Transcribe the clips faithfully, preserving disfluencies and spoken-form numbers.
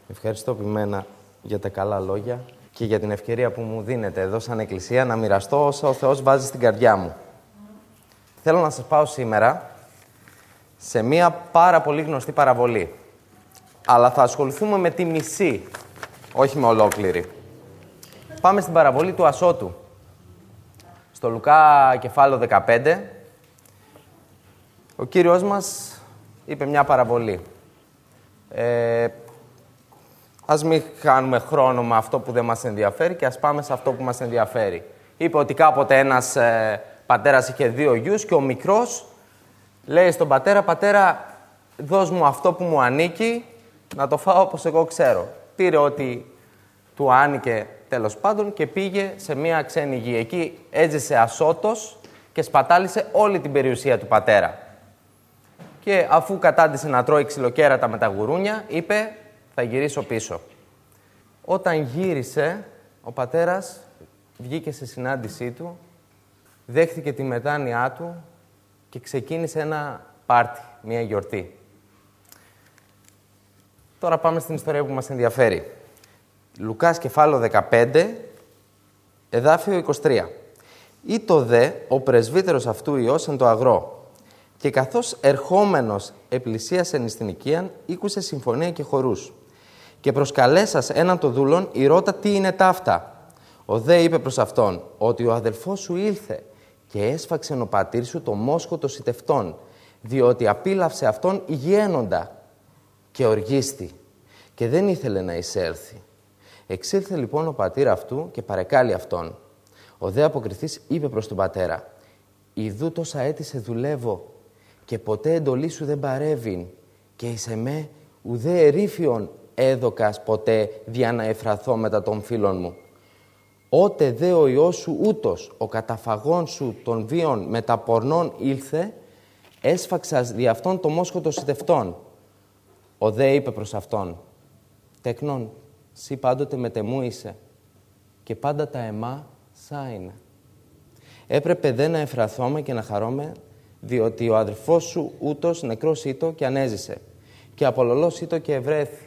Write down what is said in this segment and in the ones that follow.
Ευχαριστώ ποιμένα για τα καλά λόγια και για την ευκαιρία που μου δίνετε εδώ σαν Εκκλησία να μοιραστώ όσα ο Θεός βάζει στην καρδιά μου. Θέλω να σας πάω σήμερα σε μία πάρα πολύ γνωστή παραβολή. Αλλά θα ασχοληθούμε με τη μισή, όχι με ολόκληρη. Πάμε στην παραβολή του Ασώτου. Στο Λουκά κεφάλαιο δεκαπέντε, ο Κύριος μας είπε μια παραβολή. Ε, ας μην χάνουμε χρόνο με αυτό που δεν μας ενδιαφέρει και ας πάμε σε αυτό που μας ενδιαφέρει. Είπε ότι κάποτε ένας ε, πατέρας είχε δύο γιους και ο μικρός λέει στον πατέρα, «Πατέρα, δώσ' μου αυτό που μου ανήκει, να το φάω όπως εγώ ξέρω». Πήρε ό,τι του άνοικε τέλος πάντων και πήγε σε μια ξένη γη. Εκεί έζησε ασώτος και σπατάλησε όλη την περιουσία του πατέρα. Και αφού κατάντησε να τρώει ξυλοκέρατα με τα γουρούνια, είπε, «Θα γυρίσω πίσω». Όταν γύρισε, ο πατέρας βγήκε σε συνάντησή του, δέχτηκε τη μετάνοιά του και ξεκίνησε ένα πάρτι, μια γιορτή. Τώρα πάμε στην ιστορία που μας ενδιαφέρει. Λουκάς κεφάλαιο δεκαπέντε, εδάφιο είκοσι τρία. «Ήτο δε ο πρεσβύτερος αυτού Υιός εν το αγρό, και καθώς ερχόμενος επλησίασεν εις την οικίαν, ήκουσε συμφωνία και χορούς. Και προσκαλέσας έναν το δούλον, ηρώτα τι είναι ταύτα. Ο δε είπε προς αυτόν, ότι ο αδελφός σου ήλθε και έσφαξεν ο πατήρ σου το μόσχο των σιτευτών, διότι απίλαυσε αυτόν υγιένοντα και οργίστη, και δεν ήθελε να εισέλθει. Εξήλθε λοιπόν ο πατήρ αυτού και παρεκάλει αυτόν. Ο δε αποκριθής είπε προς τον πατέρα, «Ιδού τόσα έτη σε δουλεύω και ποτέ εντολή σου δεν παρέβην και εις εμέ ουδέ ερήφιον έδωκας ποτέ δια να εφραθώ μετά των φίλων μου. Ότε δε ο Υιός σου ούτως, ο καταφαγών σου των βίων μεταπορνών ήλθε, έσφαξας δι' αυτόν το μόσχο των σιτευτών». Ο δε είπε προς αυτόν, «Τεκνόν, σύ πάντοτε μετεμού είσαι και πάντα τα αιμά σά είναι. Έπρεπε δε να εφραθώμε και να χαρώμε, διότι ο αδελφός σου ούτως νεκρός ήτο και ανέζησε και απολωλός ήτο και ευρέθη».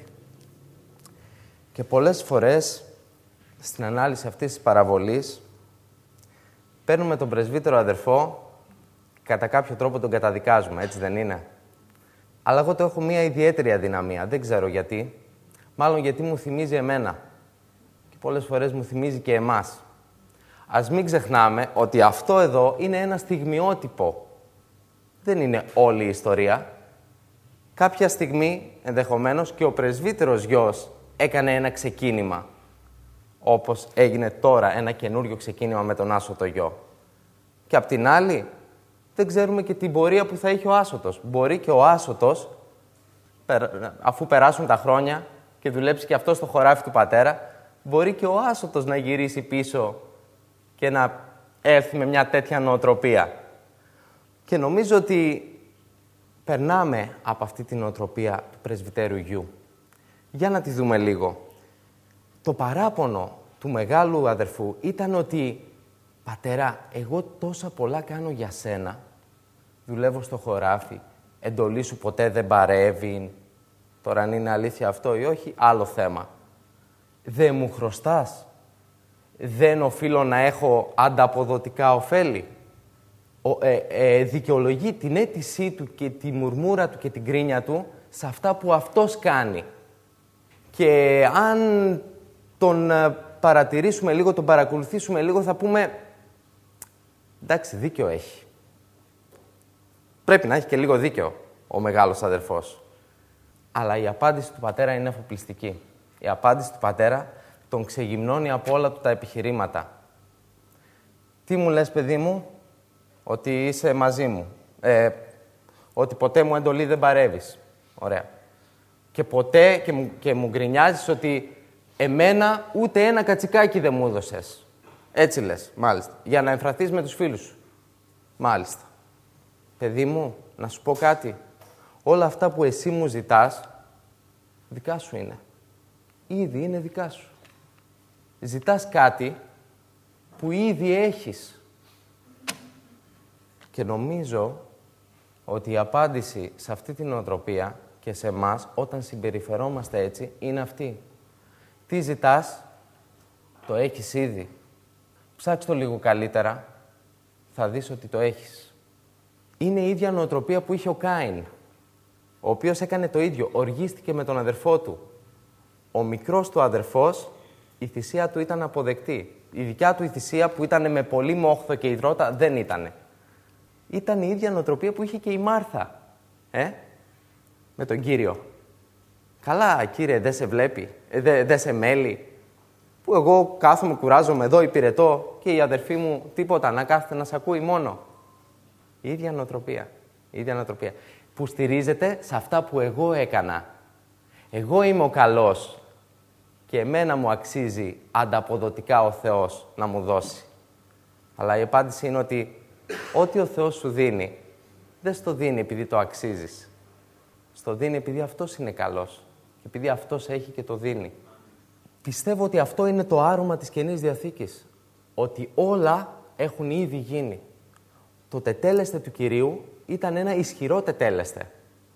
Και πολλές φορές στην ανάλυση αυτής της παραβολής παίρνουμε τον πρεσβύτερο αδερφό, κατά κάποιο τρόπο τον καταδικάζουμε, έτσι δεν είναι? Αλλά εγώ το έχω μία ιδιαίτερη αδυναμία, δεν ξέρω γιατί. Μάλλον γιατί μου θυμίζει εμένα. Και πολλές φορές μου θυμίζει και εμάς. Ας μην ξεχνάμε ότι αυτό εδώ είναι ένα στιγμιότυπο. Δεν είναι όλη η ιστορία. Κάποια στιγμή, ενδεχομένως, και ο πρεσβύτερος γιος έκανε ένα ξεκίνημα. Όπως έγινε τώρα ένα καινούριο ξεκίνημα με τον άσωτο γιο. Και απ' την άλλη, δεν ξέρουμε και την πορεία που θα είχε ο άσωτος. Μπορεί και ο άσωτος, αφού περάσουν τα χρόνια και δουλέψει και αυτό στο χωράφι του πατέρα, μπορεί και ο άσωτος να γυρίσει πίσω και να έρθει με μια τέτοια νοοτροπία. Και νομίζω ότι περνάμε από αυτή την νοοτροπία του πρεσβυτέρου γιου. Για να τη δούμε λίγο. Το παράπονο του μεγάλου αδερφού ήταν ότι «Πατέρα, εγώ τόσα πολλά κάνω για σένα, δουλεύω στο χωράφι, εντολή σου ποτέ δεν παρεύει». Τώρα αν είναι αλήθεια αυτό ή όχι, άλλο θέμα. Δεν μου χρωστάς. Δεν οφείλω να έχω ανταποδοτικά ωφέλη. Ο, ε, ε, δικαιολογεί την αίτησή του και τη μουρμούρα του και την κρίνια του σε αυτά που αυτός κάνει. Και αν τον παρατηρήσουμε λίγο, τον παρακολουθήσουμε λίγο, θα πούμε «Εντάξει, δίκιο έχει». Πρέπει να έχει και λίγο δίκιο ο μεγάλος αδερφός. Αλλά η απάντηση του πατέρα είναι αφοπλιστική. Η απάντηση του πατέρα τον ξεγυμνώνει από όλα του τα επιχειρήματα. «Τι μου λες, παιδί μου? Ότι είσαι μαζί μου. Ε, ότι ποτέ μου εντολή δεν παρεύεις. Ωραία. Και ποτέ και μου, και μου γκρινιάζεις ότι εμένα ούτε ένα κατσικάκι δεν μου έδωσες. Έτσι λες, μάλιστα. Για να εμφραθείς με τους φίλους σου. Μάλιστα. Παιδί μου, να σου πω κάτι. Όλα αυτά που εσύ μου ζητάς, δικά σου είναι. Ήδη είναι δικά σου. Ζητάς κάτι που ήδη έχεις. Και νομίζω ότι η απάντηση σε αυτή την νοοτροπία και σε εμάς, όταν συμπεριφερόμαστε έτσι, είναι αυτή. Τι ζητάς, το έχεις ήδη. Ψάξ' το λίγο καλύτερα, θα δεις ότι το έχεις. Είναι η ίδια νοοτροπία που είχε ο Κάιν, ο οποίος έκανε το ίδιο, οργίστηκε με τον αδερφό του. Ο μικρός του αδερφός, η θυσία του ήταν αποδεκτή. Η δικιά του η θυσία, που ήταν με πολύ μόχθο και υδρότα, δεν ήτανε. Ήταν η ίδια νοοτροπία που είχε και η Μάρθα, ε, με τον Κύριο. Καλά, Κύριε, δεν σε βλέπει, δεν δε σε μέλει, που εγώ κάθομαι, κουράζομαι εδώ, υπηρετώ και η αδερφή μου τίποτα, να κάθεται να σ' ακούει μόνο. Η ίδια νοοτροπία, η ίδια νοοτροπία, που στηρίζεται σε αυτά που εγώ έκανα. Εγώ είμαι ο καλός και εμένα μου αξίζει ανταποδοτικά ο Θεός να μου δώσει. Αλλά η απάντηση είναι ότι ό,τι ο Θεός σου δίνει, δεν στο δίνει επειδή το αξίζεις. Στο δίνει επειδή Αυτός είναι καλός και επειδή Αυτός έχει και το δίνει. Πιστεύω ότι αυτό είναι το άρωμα της Καινής Διαθήκης. Ότι όλα έχουν ήδη γίνει. Το τετέλεστε του Κυρίου ήταν ένα ισχυρό τετέλεστε.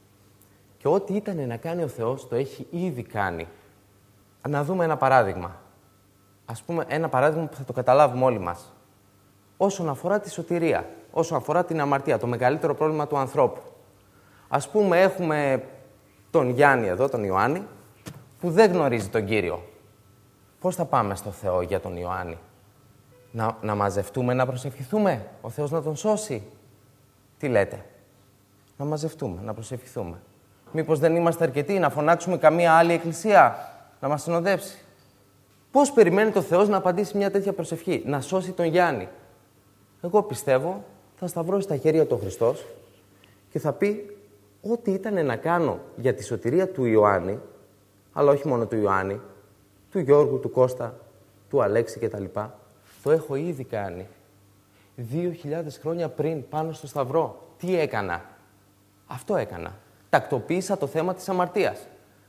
Και ό,τι ήταν να κάνει ο Θεός, το έχει ήδη κάνει. Να δούμε ένα παράδειγμα. Ας πούμε, ένα παράδειγμα που θα το καταλάβουμε όλοι μας. Όσον αφορά τη σωτηρία, όσον αφορά την αμαρτία, το μεγαλύτερο πρόβλημα του ανθρώπου. Ας πούμε, έχουμε τον Γιάννη εδώ, τον Ιωάννη, που δεν γνωρίζει τον Κύριο. Πώς θα πάμε στο Θεό για τον Ιωάννη? Να, να μαζευτούμε, να προσευχηθούμε, ο Θεός να τον σώσει? Τι λέτε? Να μαζευτούμε, να προσευχηθούμε. Μήπως δεν είμαστε αρκετοί, να φωνάξουμε καμία άλλη εκκλησία να μας συνοδεύσει? Πώς περιμένει ο Θεός να απαντήσει μια τέτοια προσευχή, να σώσει τον Γιάννη? Εγώ πιστεύω θα σταυρώσει τα χέρια του ο Χριστός και θα πει ό,τι ήταν να κάνω για τη σωτηρία του Ιωάννη, αλλά όχι μόνο του Ιωάννη, του Γιώργου, του Κώστα, του Αλέξη κτλ. Το έχω ήδη κάνει. Δύο χιλιάδες χρόνια πριν, πάνω στο Σταυρό. Τι έκανα? Αυτό έκανα. Τακτοποίησα το θέμα της αμαρτίας.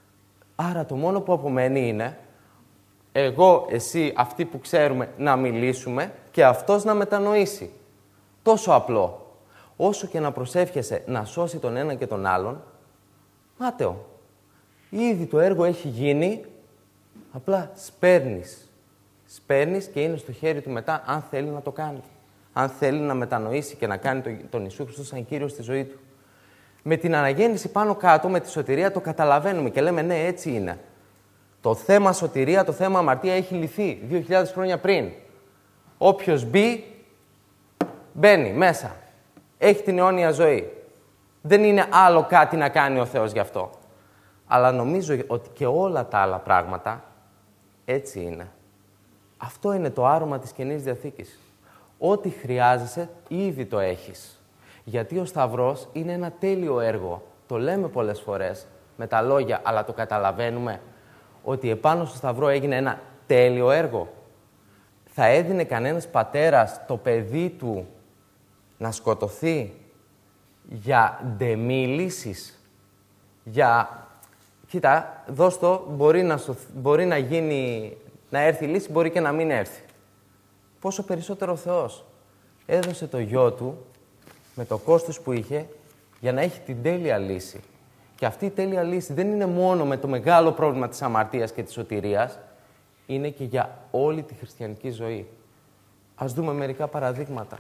Άρα το μόνο που απομένει είναι εγώ, εσύ, αυτοί που ξέρουμε να μιλήσουμε και αυτός να μετανοήσει. Τόσο απλό. Όσο και να προσεύχεσαι να σώσει τον ένα και τον άλλον, μάταιο. Ήδη το έργο έχει γίνει, απλά σπέρνεις. Σπέρνεις και είναι στο χέρι του μετά αν θέλει να το κάνει. Αν θέλει να μετανοήσει και να κάνει τον, τον Ιησού Χριστό σαν Κύριο στη ζωή του. Με την αναγέννηση πάνω κάτω, με τη σωτηρία το καταλαβαίνουμε και λέμε ναι, έτσι είναι. Το θέμα σωτηρία, το θέμα αμαρτία έχει λυθεί δύο χιλιάδες χρόνια πριν. Όποιος μπει, μπαίνει μέσα. Έχει την αιώνια ζωή. Δεν είναι άλλο κάτι να κάνει ο Θεός γι' αυτό. Αλλά νομίζω ότι και όλα τα άλλα πράγματα έτσι είναι. Αυτό είναι το άρωμα της Καινής Διαθήκης. Ό,τι χρειάζεσαι, ήδη το έχεις. Γιατί ο Σταυρός είναι ένα τέλειο έργο. Το λέμε πολλές φορές με τα λόγια, αλλά το καταλαβαίνουμε ότι επάνω στο Σταυρό έγινε ένα τέλειο έργο. Θα έδινε κανένας πατέρας το παιδί του να σκοτωθεί για ντεμή λύσεις, για... Κοίτα, δώσ' το, μπορεί να, σωθ... μπορεί να γίνει, να έρθει η λύση, μπορεί και να μην έρθει. Πόσο περισσότερο ο Θεός έδωσε το γιο του με το κόστος που είχε για να έχει την τέλεια λύση. Και αυτή η τέλεια λύση δεν είναι μόνο με το μεγάλο πρόβλημα της αμαρτίας και της σωτηρίας, είναι και για όλη τη χριστιανική ζωή. Ας δούμε μερικά παραδείγματα.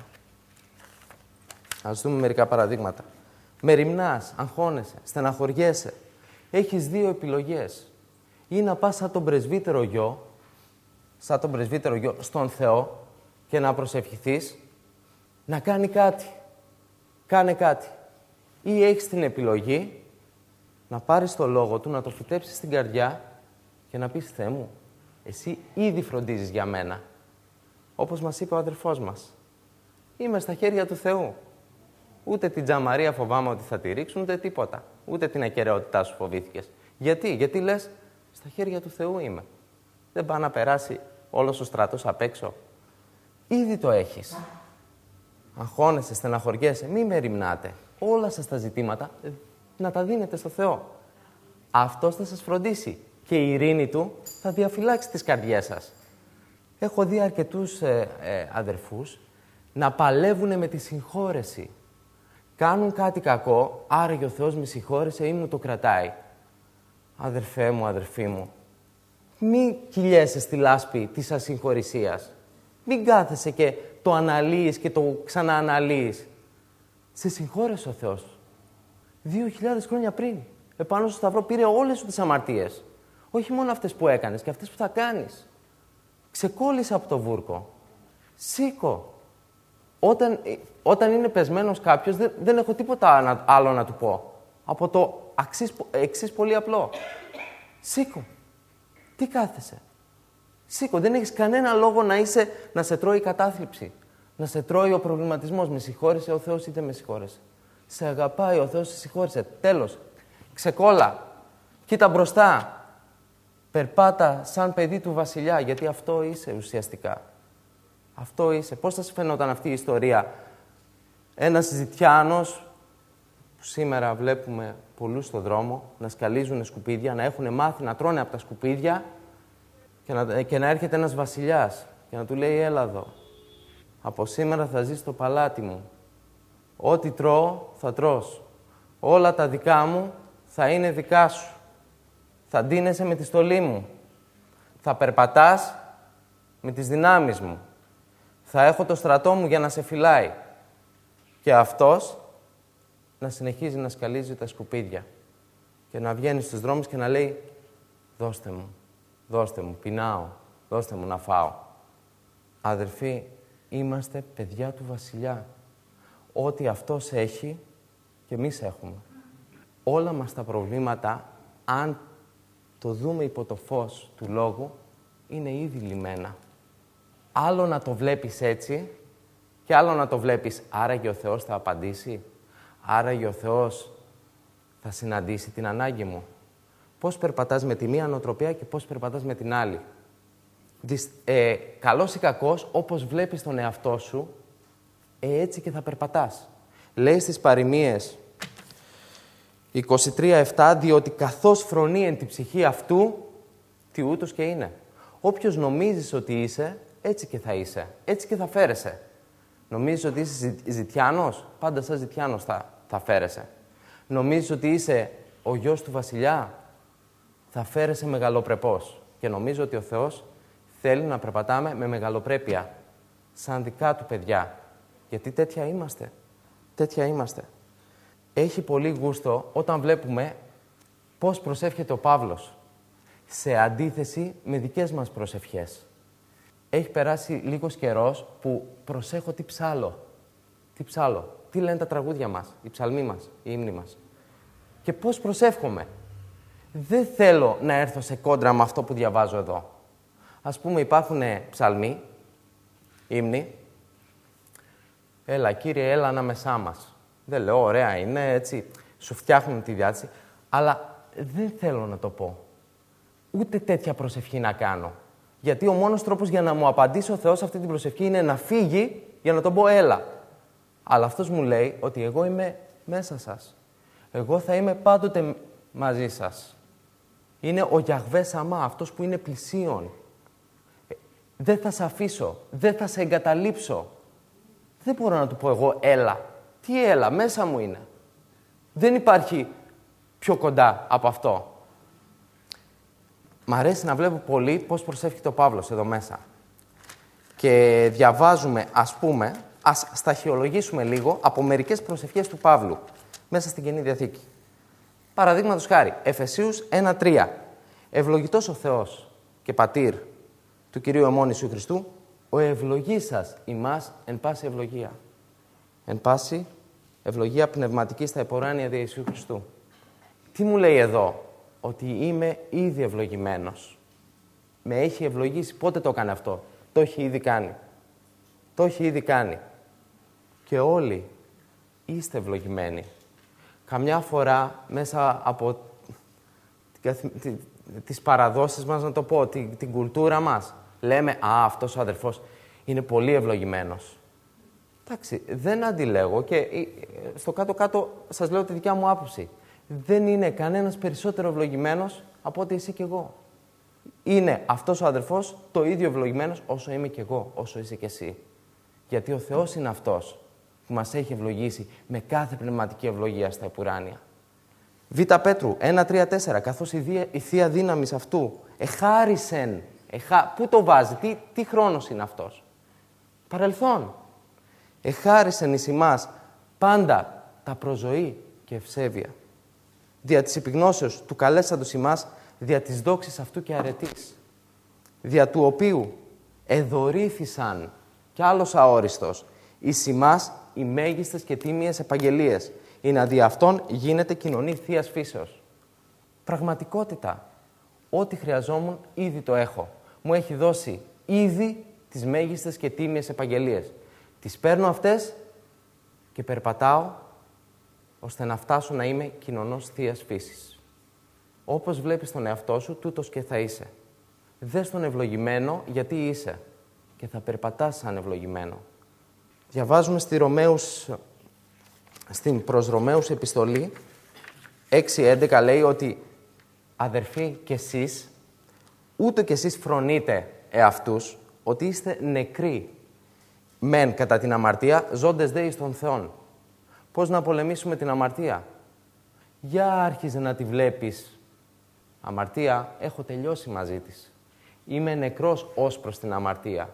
Ας δούμε μερικά παραδείγματα. Μεριμνάς, αγχώνεσαι, στεναχωριέσαι. Έχεις δύο επιλογές. Ή να πας σαν τον πρεσβύτερο γιο, σαν τον πρεσβύτερο γιο στον Θεό και να προσευχηθείς, να κάνει κάτι. Κάνε κάτι. Ή έχεις την επιλογή να πάρεις το λόγο του, να το φυτέψεις στην καρδιά και να πεις Θεέ μου, εσύ ήδη φροντίζεις για μένα. Όπως μας είπε ο αδερφός μας. Είμαι στα χέρια του Θεού. Ούτε την τζαμαρία φοβάμαι ότι θα τη ρίξουν, ούτε τίποτα. Ούτε την ακεραιότητά σου φοβήθηκες. Γιατί, γιατί λες, στα χέρια του Θεού είμαι. Δεν πάει να περάσει όλος ο στρατός απ' έξω. Ήδη το έχεις. Αγχώνεσαι, στεναχωριέσαι, μη μεριμνάτε. Όλα σας τα ζητήματα να τα δίνετε στο Θεό. Αυτός θα σας φροντίσει και η ειρήνη Του θα διαφυλάξει τις καρδιές σας. Έχω δει αρκετούς ε, ε, αδερφούς να παλεύουν με τη συγχώρεση. Κάνουν κάτι κακό, άρα και ο Θεός με συγχώρεσε ή μου το κρατάει. Αδερφέ μου, αδερφή μου, μη κυλιέσαι στη λάσπη της ασυγχωρησίας. Μην κάθεσαι και το αναλύεις και το ξανααναλύεις. Σε συγχώρεσε ο Θεός. Δύο χιλιάδες χρόνια πριν. Επάνω στο σταυρό πήρε όλες σου τις αμαρτίες. Όχι μόνο αυτές που έκανες και αυτές που θα κάνεις. Ξεκόλλησε από το βούρκο. Σήκω. Όταν, όταν είναι πεσμένος κάποιος, δεν, δεν έχω τίποτα άλλο να του πω. Από το εξής πολύ απλό. Σήκω. Τι κάθεσαι. Σήκω. Δεν έχεις κανένα λόγο να, είσαι, να σε τρώει η κατάθλιψη. Να σε τρώει ο προβληματισμός. Με συγχώρεσε ο Θεός ή δεν με συγχώρεσε. Σε αγαπάει ο Θεός, σε συγχώρεσε. Τέλος. Ξεκόλα. Κοίτα μπροστά. Περπάτα σαν παιδί του βασιλιά, γιατί αυτό είσαι ουσιαστικά. Αυτό είσαι. Πώς θα σου φαινόταν αυτή η ιστορία. Ένας ζητιάνος, που σήμερα βλέπουμε πολλούς στον δρόμο, να σκαλίζουν σκουπίδια, να έχουν μάθει να τρώνε από τα σκουπίδια και να, και να έρχεται ένας βασιλιάς και να του λέει έλα εδώ. Από σήμερα θα ζεις στο παλάτι μου. Ό,τι τρώω θα τρως. Όλα τα δικά μου θα είναι δικά σου. Θα ντύνεσαι με τη στολή μου. Θα περπατάς με τις δυνάμεις μου. Θα έχω το στρατό μου για να σε φυλάει. Και αυτός να συνεχίζει να σκαλίζει τα σκουπίδια. Και να βγαίνει στους δρόμους και να λέει «Δώστε μου, δώστε μου, πεινάω, δώστε μου να φάω». Αδερφοί, είμαστε παιδιά του βασιλιά. Ό,τι αυτός έχει και εμείς έχουμε. Όλα μας τα προβλήματα, αν το δούμε υπό το φως του Λόγου, είναι ήδη λυμμένα. Άλλο να το βλέπεις έτσι και άλλο να το βλέπεις άραγε ο Θεός θα απαντήσει, άραγε ο Θεός θα συναντήσει την ανάγκη μου. Πώς περπατάς με τη μία νοοτροπία και πώς περπατάς με την άλλη. Ε, καλός ή κακός, όπως βλέπεις τον εαυτό σου, ε, έτσι και θα περπατάς. Λέει στις παροιμίες είκοσι τρία επτά, διότι καθώς φρονεί εν τη ψυχή αυτού, τι ούτως και είναι. Όποιος νομίζεις ότι είσαι, έτσι και θα είσαι. Έτσι και θα φέρεσαι. Νομίζεις ότι είσαι ζητιάνος, πάντα σαν ζητιάνος θα, θα φέρεσαι. Νομίζεις ότι είσαι ο γιος του βασιλιά, θα φέρεσαι μεγαλοπρεπώς. Και νομίζω ότι ο Θεός θέλει να περπατάμε με μεγαλοπρέπεια, σαν δικά του παιδιά. Γιατί τέτοια είμαστε. Τέτοια είμαστε. Έχει πολύ γούστο όταν βλέπουμε πώς προσεύχεται ο Παύλος, σε αντίθεση με δικές μας προσευχές. Έχει περάσει λίγος καιρός που προσέχω τι ψάλω. Τι ψάλω. Τι λένε τα τραγούδια μας, οι ψαλμοί μας, οι ύμνοι μας. Και πώς προσεύχομαι. Δεν θέλω να έρθω σε κόντρα με αυτό που διαβάζω εδώ. Ας πούμε υπάρχουν ψαλμοί, ύμνοι. Έλα Κύριε, έλα ανάμεσά μας. Δεν λέω, ωραία είναι, έτσι, σου φτιάχνουν τη διάθεση. Αλλά δεν θέλω να το πω. Ούτε τέτοια προσευχή να κάνω. Γιατί ο μόνος τρόπος για να μου απαντήσει ο Θεός αυτή την προσευχή είναι να φύγει για να τον πω έλα. Αλλά αυτός μου λέει ότι εγώ είμαι μέσα σας. Εγώ θα είμαι πάντοτε μαζί σας. Είναι ο Γιαχβέ Σαμά, αυτός που είναι πλησίον. Δεν θα σε αφήσω, δεν θα σε εγκαταλείψω. Δεν μπορώ να του πω εγώ έλα. Τι έλα, μέσα μου είναι. Δεν υπάρχει πιο κοντά από αυτό. Μ' αρέσει να βλέπω πολύ πώς προσεύχεται ο Παύλος εδώ μέσα. Και διαβάζουμε, ας πούμε, ας σταχυολογήσουμε λίγο από μερικές προσευχές του Παύλου μέσα στην Καινή Διαθήκη. Παραδείγματος χάρη, Εφεσίους ένα τρία. Ευλογητός ο Θεός και Πατήρ του Κυρίου ημών Ιησού Χριστού, ο ευλογεί σας ημάς εν πάση ευλογία. Εν πάση ευλογία πνευματική στα εποράνια δια Ιησού Χριστού. Τι μου λέει εδώ, ότι είμαι ήδη ευλογημένος. Με έχει ευλογήσει. Πότε το έκανε αυτό? Το έχει ήδη κάνει. Το έχει ήδη κάνει. Και όλοι είστε ευλογημένοι. Καμιά φορά μέσα από τις παραδόσεις μας, να το πω, την, την κουλτούρα μας, λέμε «Α, αυτός ο αδερφός είναι πολύ ευλογημένος». Εντάξει, δεν αντιλέγω και στο κάτω-κάτω σας λέω τη δικιά μου άποψη. Δεν είναι κανένας περισσότερο ευλογημένος από ότι εσύ και εγώ. Είναι αυτός ο αδερφός το ίδιο ευλογημένος όσο είμαι και εγώ, όσο είσαι και εσύ. Γιατί ο Θεός είναι αυτός που μας έχει ευλογήσει με κάθε πνευματική ευλογία στα επουράνια. Β. Πέτρου ένα τρία τέσσερα, καθώς η, δια, η Θεία Δύναμης αυτού εχάρισεν. Εχα... Πού το βάζει, τι, τι χρόνος είναι αυτός? Παρελθόν. Εχάρισεν εις ημάς πάντα τα προζωή και ευσέβεια. Δια της επιγνώσεως του καλέσαντος ημάς, δια της δόξης αυτού και αρετής. Δια του οποίου εδωρήθησαν κι άλλος αόριστος εις ημάς οι μέγιστες και τίμιες επαγγελίες, είναι δι' αυτόν γίνεται κοινωνή Θείας Φύσεως. Πραγματικότητα. Ό,τι χρειαζόμουν ήδη το έχω. Μου έχει δώσει ήδη τις μέγιστες και τίμιες επαγγελίες. Τις παίρνω αυτές και περπατάω ώστε να φτάσω να είμαι κοινωνός Θείας Φύσης. Όπως βλέπεις τον εαυτό σου, τούτος και θα είσαι. Δες τον ευλογημένο γιατί είσαι και θα περπατάς σαν ευλογημένο. Διαβάζουμε στη Ρωμαίους, στην προς Ρωμαίους επιστολή έξι έντεκα λέει ότι αδερφοί κι εσείς, ούτε κι εσείς φρονείτε εαυτούς ότι είστε νεκροί μεν κατά την αμαρτία, ζώντες δε εις των Θεών. Πώς να πολεμήσουμε την αμαρτία? Για άρχιζε να τη βλέπεις. Αμαρτία, έχω τελειώσει μαζί της. Είμαι νεκρός ως προς την αμαρτία.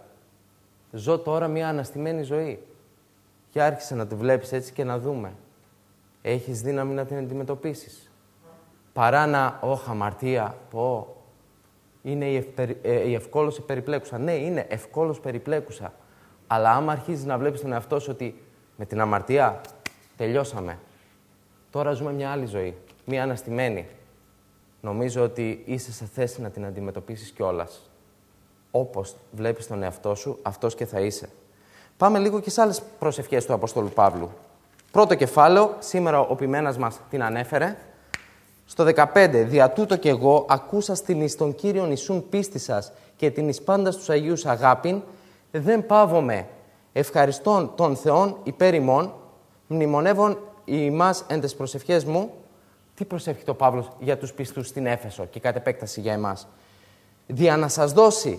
Ζω τώρα μια αναστημένη ζωή. Για άρχισε να τη βλέπεις έτσι και να δούμε. Έχεις δύναμη να την αντιμετωπίσεις. Παρά να, όχ, αμαρτία, πω, είναι η, ευπερι, ε, η ευκόλως περιπλέκουσα. Ναι, είναι ευκόλως περιπλέκουσα. Αλλά άμα αρχίζεις να βλέπεις τον εαυτό σου ότι με την αμαρτία τελειώσαμε. Τώρα ζούμε μια άλλη ζωή, μια αναστημένη. Νομίζω ότι είσαι σε θέση να την αντιμετωπίσεις κιόλας. Όπως βλέπεις τον εαυτό σου, αυτός και θα είσαι. Πάμε λίγο και σε άλλες προσευχές του Αποστόλου Παύλου. Πρώτο κεφάλαιο, σήμερα ο ποιμένας μας την ανέφερε. Στο δεκαπέντε, δια τούτο κι εγώ, ακούσα στην εις των Κύριον Ιησούν πίστη σας και την εις πάντας τους Αγίους αγάπην, δεν παύομαι ευχαριστών των Θεών υπέρ ημών, μνημονεύων ημάς εν τες προσευχές μου. Τι προσεύχεται ο Παύλος για τους πιστούς στην Έφεσο και κατ' επέκταση για εμάς? Δια να σας δώσει.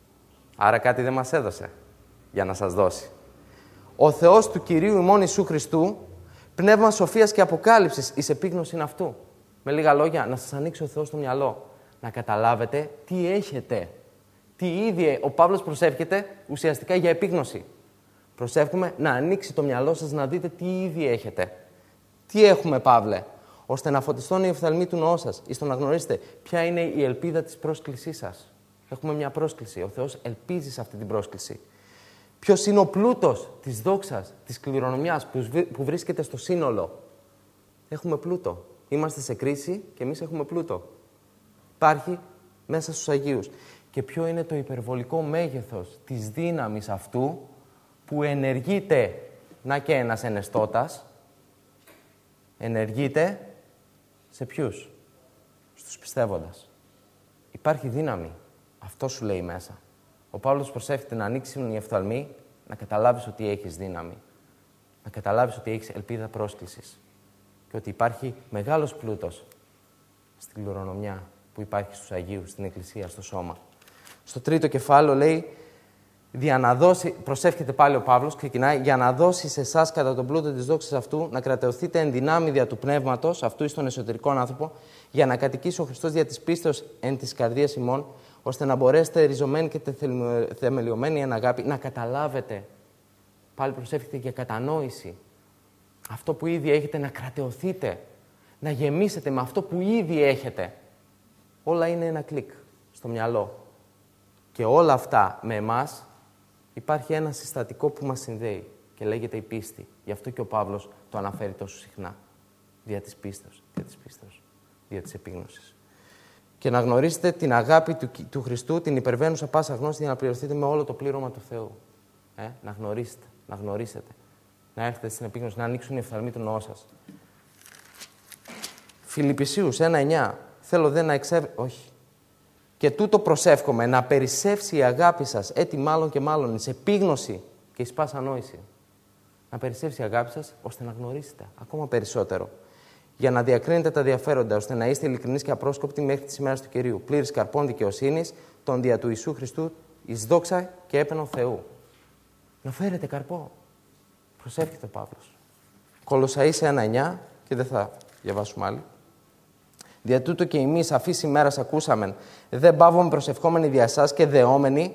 Άρα κάτι δεν μας έδωσε για να σας δώσει. Ο Θεός του Κυρίου ημών Ιησού Χριστού, πνεύμα σοφίας και αποκάλυψης εις επίγνωσιν αυτού. Με λίγα λόγια, να σας ανοίξει ο Θεός το μυαλό. Να καταλάβετε τι έχετε. Τι ήδη ο Παύλος προσεύχεται ουσιαστικά για επίγνωση. Προσεύχουμε να ανοίξει το μυαλό σας να δείτε τι ήδη έχετε. Τι έχουμε, Παύλε? Ώστε να φωτιστούν οι οφθαλμοί του νόου σας, ώστε να γνωρίσετε ποια είναι η ελπίδα της πρόσκλησής σας. Έχουμε μια πρόσκληση. Ο Θεός ελπίζει σε αυτή την πρόσκληση. Ποιος είναι ο πλούτος της δόξας, της κληρονομιάς που βρίσκεται στο σύνολο? Έχουμε πλούτο. Είμαστε σε κρίση και εμείς έχουμε πλούτο. Υπάρχει μέσα στους Αγίους. Και ποιο είναι το υπερβολικό μέγεθος της δύναμης αυτού που ενεργείται, να και ένας ενεστώτας, ενεργείται σε ποιους? Στους πιστεύοντας. Υπάρχει δύναμη. Αυτό σου λέει μέσα. Ο Παύλος προσεύχεται να ανοίξουν οι οφθαλμοί, να καταλάβεις ότι έχεις δύναμη. Να καταλάβεις ότι έχεις ελπίδα πρόσκλησης. Και ότι υπάρχει μεγάλος πλούτος στην κληρονομιά που υπάρχει στους Αγίους, στην Εκκλησία, στο σώμα. Στο τρίτο κεφάλαιο λέει, για να δώσει, προσεύχεται πάλι ο Παύλος, ξεκινάει, για να δώσει σε εσάς κατά τον πλούτο της δόξης αυτού, να κρατεωθείτε εν δυνάμει δια του πνεύματος, αυτού εις τον εσωτερικό άνθρωπο, για να κατοικήσει ο Χριστός δια της πίστεως εν της καρδίας ημών, ώστε να μπορέσετε ριζωμένοι και θεμελιωμένοι εν αγάπη, να καταλάβετε. Πάλι προσεύχεται για κατανόηση. Αυτό που ήδη έχετε να κρατεωθείτε, να γεμίσετε με αυτό που ήδη έχετε. Όλα είναι ένα κλικ στο μυαλό. Και όλα αυτά με εμάς υπάρχει ένα συστατικό που μας συνδέει και λέγεται η πίστη. Γι' αυτό και ο Παύλος το αναφέρει τόσο συχνά. Δια της πίστεως, δια της πίστεως, δια της επίγνωσης. Και να γνωρίσετε την αγάπη του, του Χριστού, την υπερβαίνουσα πάσα γνώση, για να πληρωθείτε με όλο το πλήρωμα του Θεού. Ε, να γνωρίσετε, να γνωρίσετε. Να έρθετε στην επίγνωση, να ανοίξουν οι οφθαλμοί του νόου σας. Φιλιππισίους ένα εννιά. Θέλω δε να εξεύρει... Όχι. Και τούτο προσεύχομαι, να περισσεύσει η αγάπη σας, έτη μάλλον και μάλλον, εις επίγνωση και εις πάσα νόηση. Να περισσεύσει η αγάπη σας, ώστε να γνωρίσετε ακόμα περισσότερο. Για να διακρίνετε τα διαφέροντα, ώστε να είστε ειλικρινείς και απρόσκοπτοι μέχρι τις ημέρες του Κυρίου. Πλήρης καρπών δικαιοσύνης, τον δια του Ιησού Χριστού, εις δόξα και έπαινο Θεού. Να φέρετε καρπό. Προσεύχεται ο Παύλος. Κολοσσαείς ένα εννιά, και δεν θα διαβάσουμε άλλη. Δια τούτο και εμείς αφής ημέρας ακούσαμεν, δεν παύομαι προσευχόμενοι δια εσάς και δεόμενοι.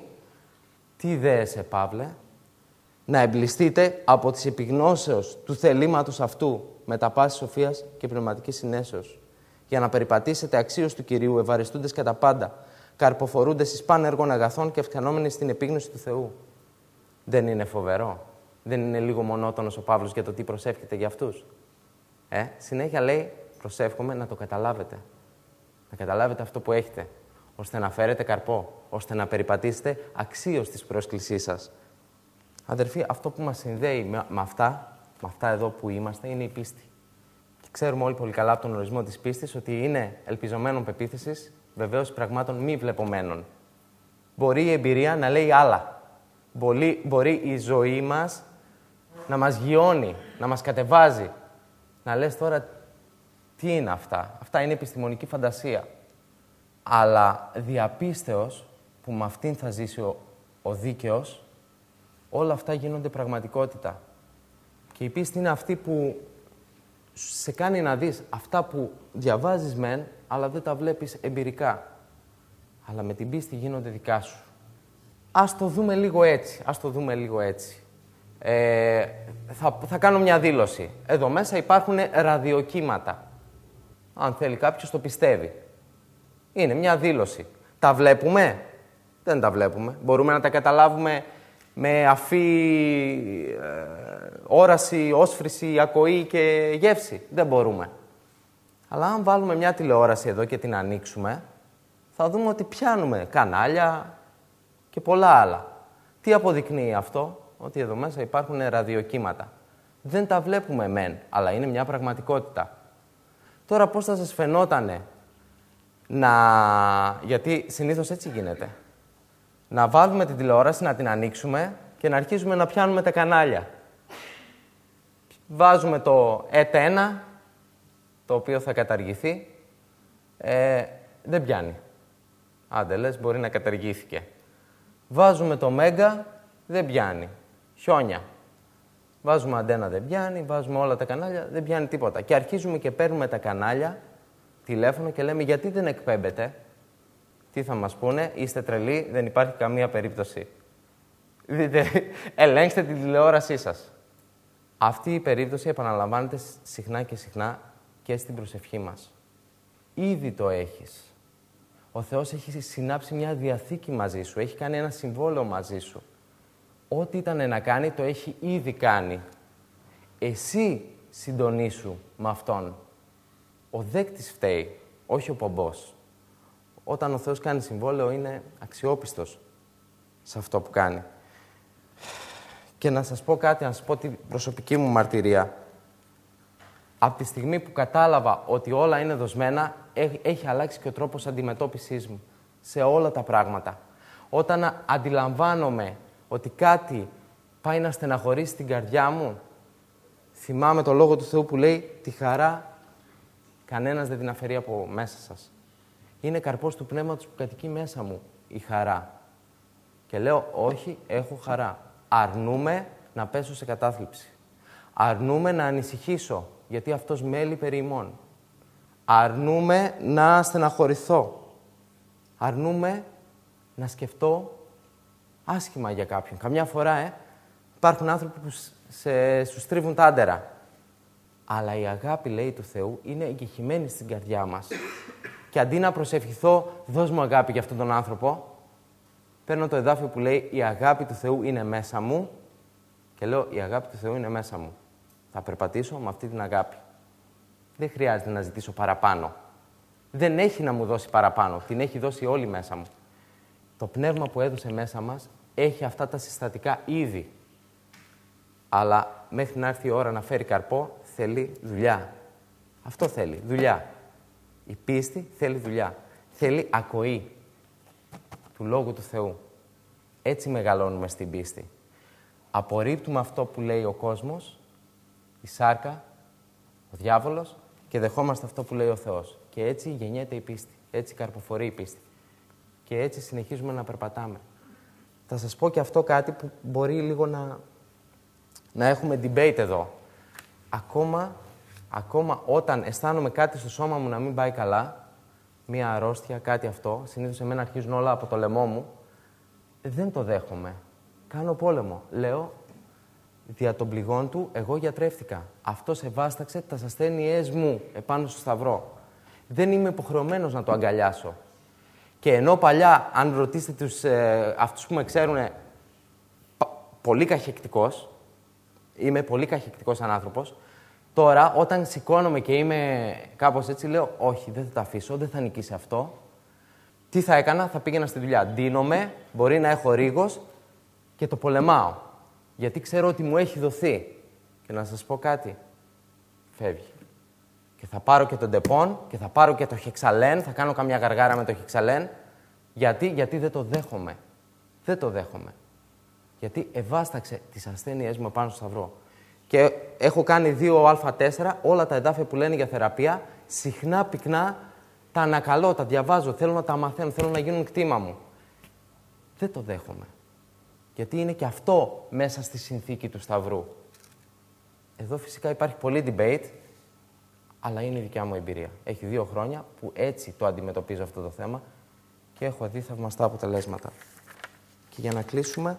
Τι δέεσαι, Παύλε? Να εμπληστείτε από τις επιγνώσεως του θελήματος αυτού με τα πάση σοφίας και πνευματικής συνέσεως, για να περιπατήσετε αξίως του Κυρίου, ευαριστούντες κατά πάντα, καρποφορούντες εις παν έργων αγαθών και ευκαινόμενοι στην επίγνωση του Θεού. Δεν είναι φοβερό? Δεν είναι λίγο μονότονος ο Παύλος για το τι προσεύχεται για αυτούς? Ε, συνέχεια λέει, προσεύχομαι να το καταλάβετε. Να καταλάβετε αυτό που έχετε, ώστε να φέρετε καρπό, ώστε να περιπατήσετε αξίως της πρόσκλησής σας. Αδερφοί, αυτό που μας συνδέει με, με αυτά, με αυτά εδώ που είμαστε, είναι η πίστη. Και ξέρουμε όλοι πολύ καλά από τον ορισμό της πίστης ότι είναι ελπιζομένων πεποίθησης, βεβαίως πραγμάτων μη βλεπομένων. Μπορεί η εμπειρία να λέει άλλα. Μπορεί, μπορεί η ζωή μας να μας γιώνει, να μας κατεβάζει. Να λες τώρα, τι είναι αυτά? Αυτά είναι επιστημονική φαντασία. Αλλά διαπίστεως, που με αυτήν θα ζήσει ο, ο δίκαιος, όλα αυτά γίνονται πραγματικότητα. Και η πίστη είναι αυτή που σε κάνει να δεις αυτά που διαβάζεις μεν, αλλά δεν τα βλέπεις εμπειρικά. Αλλά με την πίστη γίνονται δικά σου. Ας το δούμε λίγο έτσι. Ας το δούμε λίγο έτσι. Ε, θα, θα κάνω μια δήλωση. Εδώ μέσα υπάρχουν ραδιοκύματα. Αν θέλει κάποιος το πιστεύει. Είναι μια δήλωση. Τα βλέπουμε? Δεν τα βλέπουμε. Μπορούμε να τα καταλάβουμε με αφή ε, όραση, όσφρηση, ακοή και γεύση? Δεν μπορούμε. Αλλά αν βάλουμε μια τηλεόραση εδώ και την ανοίξουμε, θα δούμε ότι πιάνουμε κανάλια και πολλά άλλα. Τι αποδεικνύει αυτό? Ότι εδώ μέσα υπάρχουν ραδιοκύματα. Δεν τα βλέπουμε μεν, αλλά είναι μια πραγματικότητα. Τώρα πώς θα σας φαινότανε να... Γιατί συνήθως έτσι γίνεται. Να βάλουμε την τηλεόραση, να την ανοίξουμε και να αρχίσουμε να πιάνουμε τα κανάλια. Βάζουμε το ΕΤ ένα, το οποίο θα καταργηθεί. Ε, δεν πιάνει. Άντε λες, μπορεί να καταργήθηκε. Βάζουμε το Μέγκα, δεν πιάνει. Χιόνια. Βάζουμε αντένα, δεν πιάνει. Βάζουμε όλα τα κανάλια, δεν πιάνει τίποτα. Και αρχίζουμε και παίρνουμε τα κανάλια, τηλέφωνο και λέμε γιατί δεν εκπέμπετε? Τι θα μας πούνε? Είστε τρελοί, δεν υπάρχει καμία περίπτωση. Δείτε, ελέγξτε την τηλεόρασή σας. Αυτή η περίπτωση επαναλαμβάνεται συχνά και συχνά και στην προσευχή μας. Ήδη το έχεις. Ο Θεός έχει συνάψει μια διαθήκη μαζί σου, έχει κάνει ένα συμβόλαιο μαζί σου. Ό,τι ήταν να κάνει, το έχει ήδη κάνει. Εσύ συντονίσου με Αυτόν. Ο δέκτης φταίει, όχι ο πομπός. Όταν ο Θεός κάνει συμβόλαιο, είναι αξιόπιστος σε αυτό που κάνει. Και να σας πω κάτι, να σας πω την προσωπική μου μαρτυρία. Από τη στιγμή που κατάλαβα ότι όλα είναι δοσμένα, έχει αλλάξει και ο τρόπος αντιμετώπισης μου σε όλα τα πράγματα. Όταν αντιλαμβάνομαι ότι κάτι πάει να στεναχωρήσει την καρδιά μου, θυμάμαι το Λόγο του Θεού που λέει «Τη χαρά κανένας δεν την αφαιρεί από μέσα σας». Είναι καρπός του Πνεύματος που κατοικεί μέσα μου η χαρά. Και λέω «Όχι, έχω χαρά». Αρνούμε να πέσω σε κατάθλιψη. Αρνούμε να ανησυχήσω, γιατί αυτός μέλει περί ημών. Αρνούμε να στεναχωρηθώ. Αρνούμε να σκεφτώ άσχημα για κάποιον. Καμιά φορά, ε, υπάρχουν άνθρωποι που σε, σου στρίβουν τα άντερα. Αλλά η αγάπη, λέει, του Θεού είναι εγκεχημένη στην καρδιά μας. Και αντί να προσευχηθώ, δώσ' μου αγάπη για αυτόν τον άνθρωπο, παίρνω το εδάφιο που λέει «Η αγάπη του Θεού είναι μέσα μου» και λέω «Η αγάπη του Θεού είναι μέσα μου». Θα περπατήσω με αυτή την αγάπη. Δεν χρειάζεται να ζητήσω παραπάνω. Δεν έχει να μου δώσει παραπάνω. Την έχει δώσει όλη μέσα μου. Το πνεύμα που έδωσε μέσα μας έχει αυτά τα συστατικά ήδη. Αλλά μέχρι να έρθει η ώρα να φέρει καρπό, θέλει δουλειά. Αυτό θέλει, δουλειά. Η πίστη θέλει δουλειά. Θέλει ακοή του Λόγου του Θεού. Έτσι μεγαλώνουμε στην πίστη. Απορρίπτουμε αυτό που λέει ο κόσμος, η σάρκα, ο διάβολος και δεχόμαστε αυτό που λέει ο Θεός. Και έτσι γεννιέται η πίστη. Έτσι καρποφορεί η πίστη. Και έτσι συνεχίζουμε να περπατάμε. Θα σας πω και αυτό κάτι που μπορεί λίγο να να έχουμε debate εδώ. Ακόμα, ακόμα όταν αισθάνομαι κάτι στο σώμα μου να μην πάει καλά, μία αρρώστια, κάτι αυτό, συνήθως εμένα αρχίζουν όλα από το λαιμό μου, δεν το δέχομαι. Κάνω πόλεμο. Λέω, δια των πληγών του, εγώ γιατρεύτηκα. Αυτός ευάσταξε τα ασθένειές μου επάνω στο σταυρό. Δεν είμαι υποχρεωμένος να το αγκαλιάσω. Και ενώ παλιά, αν ρωτήσετε τους, ε, αυτούς που με ξέρουν, πολύ καχεκτικός, είμαι πολύ καχεκτικός σαν άνθρωπος, τώρα, όταν σηκώνομαι και είμαι κάπως έτσι, λέω, όχι, δεν θα τα αφήσω, δεν θα νικήσει αυτό. Τι θα έκανα, θα πήγαινα στη δουλειά. Ντύνομαι, μπορεί να έχω ρίγος και το πολεμάω. Γιατί ξέρω ότι μου έχει δοθεί. Και να σας πω κάτι, φεύγει. Και θα πάρω και τον τεπών και θα πάρω και το χεξαλέν, θα κάνω καμιά γαργάρα με το χεξαλέν. Γιατί, γιατί δεν το δέχομαι. Δεν το δέχομαι. Γιατί ευάσταξε τις ασθένειές μου πάνω στο σταυρό. Και έχω κάνει δύο α τέσσερα, όλα τα εδάφια που λένε για θεραπεία, συχνά πυκνά τα ανακαλώ, τα διαβάζω, θέλω να τα μαθαίνω, θέλω να γίνουν κτήμα μου. Δεν το δέχομαι. Γιατί είναι και αυτό μέσα στη συνθήκη του Σταυρού. Εδώ φυσικά υπάρχει πολύ debate, αλλά είναι η δικιά μου εμπειρία. Έχει δύο χρόνια που έτσι το αντιμετωπίζω αυτό το θέμα και έχω δει θαυμαστά αποτελέσματα. Και για να κλείσουμε,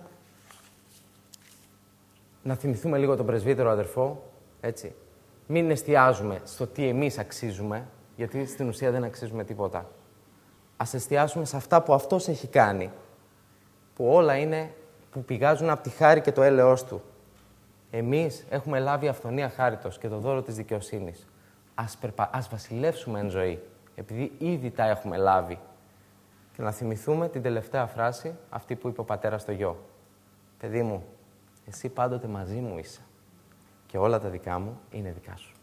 να θυμηθούμε λίγο τον πρεσβύτερο αδερφό, έτσι. Μην εστιάζουμε στο τι εμείς αξίζουμε, γιατί στην ουσία δεν αξίζουμε τίποτα. Ας εστιάσουμε σε αυτά που αυτός έχει κάνει, που όλα είναι, που πηγάζουν από τη χάρη και το έλεος του. Εμείς έχουμε λάβει αυθονία χάριτος και το δώρο της δικαιοσύνης. Ας, περπα... Ας βασιλεύσουμε εν ζωή, επειδή ήδη τα έχουμε λάβει. Και να θυμηθούμε την τελευταία φράση, αυτή που είπε ο πατέρας στο γιο. Παιδί μου, εσύ πάντοτε μαζί μου είσαι και όλα τα δικά μου είναι δικά σου.